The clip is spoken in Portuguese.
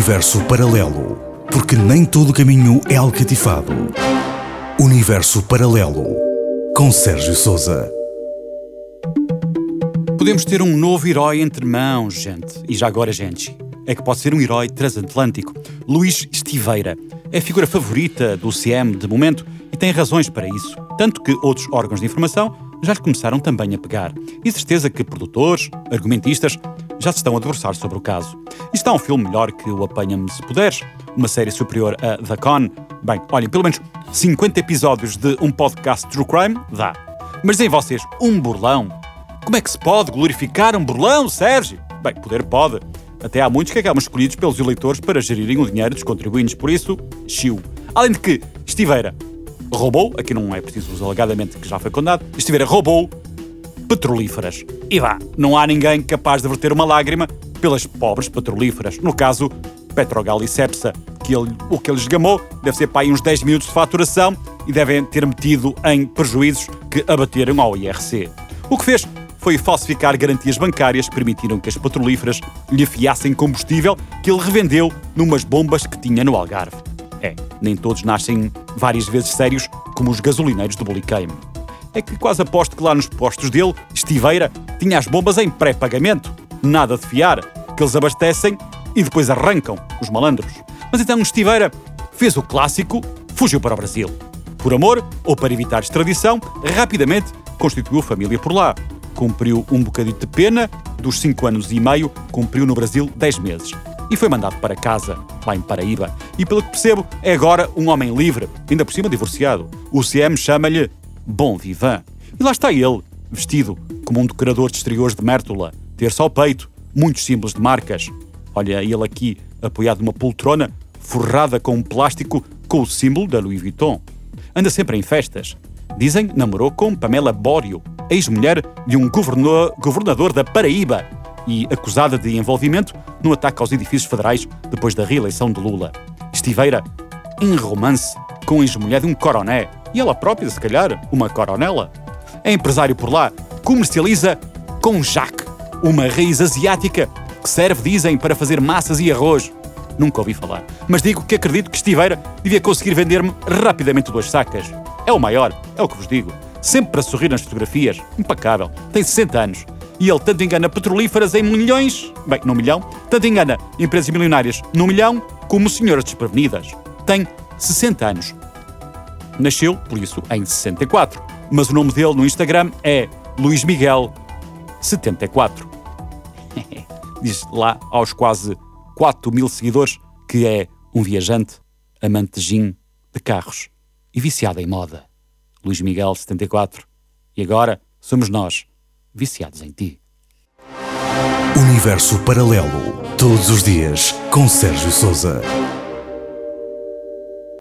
Universo Paralelo, porque nem todo caminho é alcatifado. Universo Paralelo, com Sérgio Sousa. Podemos ter um novo herói entre mãos, gente. E já agora, gente, é que pode ser um herói transatlântico. Luís Estiveira é a figura favorita do UCM de momento e tem razões para isso. Tanto que outros órgãos de informação já lhe começaram também a pegar. E certeza que produtores, argumentistas, já se estão a debruçar sobre o caso. E está um filme melhor que o Apanha-me se puderes, uma série superior a The Con. Bem, olhem, pelo menos 50 episódios de um podcast True Crime dá. Mas em vocês, um burlão? Como é que se pode glorificar um burlão, Sérgio? Bem, poder pode. Até há muitos que acabam escolhidos pelos eleitores para gerirem o dinheiro dos contribuintes. Por isso, chiu. Além de que Estiveira roubou, aqui não é preciso usar alegadamente que já foi condenado, Estiveira roubou petrolíferas. E vá, não há ninguém capaz de verter uma lágrima pelas pobres petrolíferas. No caso, Petrogal e Cepsa, o que ele esgamou deve ser para aí uns 10 minutos de faturação e devem ter metido em prejuízos que abateram ao IRC. O que fez foi falsificar garantias bancárias que permitiram que as petrolíferas lhe afiassem combustível que ele revendeu numas bombas que tinha no Algarve. Nem todos nascem várias vezes sérios como os gasolineiros do Buliqueime. É que quase aposto que lá nos postos dele, Estiveira tinha as bombas em pré-pagamento. Nada de fiar, que eles abastecem e depois arrancam, os malandros. Mas então Estiveira fez o clássico, fugiu para o Brasil. Por amor ou para evitar extradição, rapidamente constituiu família por lá. Cumpriu um bocadinho de pena, dos 5 anos e meio, cumpriu no Brasil 10 meses. E foi mandado para casa, lá em Paraíba. E pelo que percebo, é agora um homem livre, ainda por cima divorciado. O UCM chama-lhe Bom Vivant. E lá está ele, vestido como um decorador de exteriores de Mértola, terço ao peito, muitos símbolos de marcas. Olha ele aqui, apoiado numa poltrona, forrada com um plástico com o símbolo da Louis Vuitton. Anda sempre em festas. Dizem namorou com Pamela Bório, ex-mulher de um governador da Paraíba e acusada de envolvimento no ataque aos edifícios federais depois da reeleição de Lula. Estiveira em romance com a ex-mulher de um coroné e ela própria, se calhar, uma coronela. É empresário por lá, comercializa konjac, uma raiz asiática que serve, dizem, para fazer massas e arroz. Nunca ouvi falar, mas digo que acredito que Estiveira devia conseguir vender-me rapidamente 2 sacas. É o maior, é o que vos digo. Sempre para sorrir nas fotografias. Impecável. Tem 60 anos. E ele tanto engana petrolíferas em milhões, bem, num milhão, tanto engana empresas milionárias num milhão, como senhoras desprevenidas. Tem 60 anos. Nasceu, por isso, em 64. Mas o nome dele no Instagram é Luís Miguel 74. Diz lá aos quase 4.000 seguidores que é um viajante, amante de gin, de carros e viciado em moda. Luís Miguel 74. E agora somos nós, viciados em ti. Universo Paralelo, todos os dias, com Sérgio Sousa.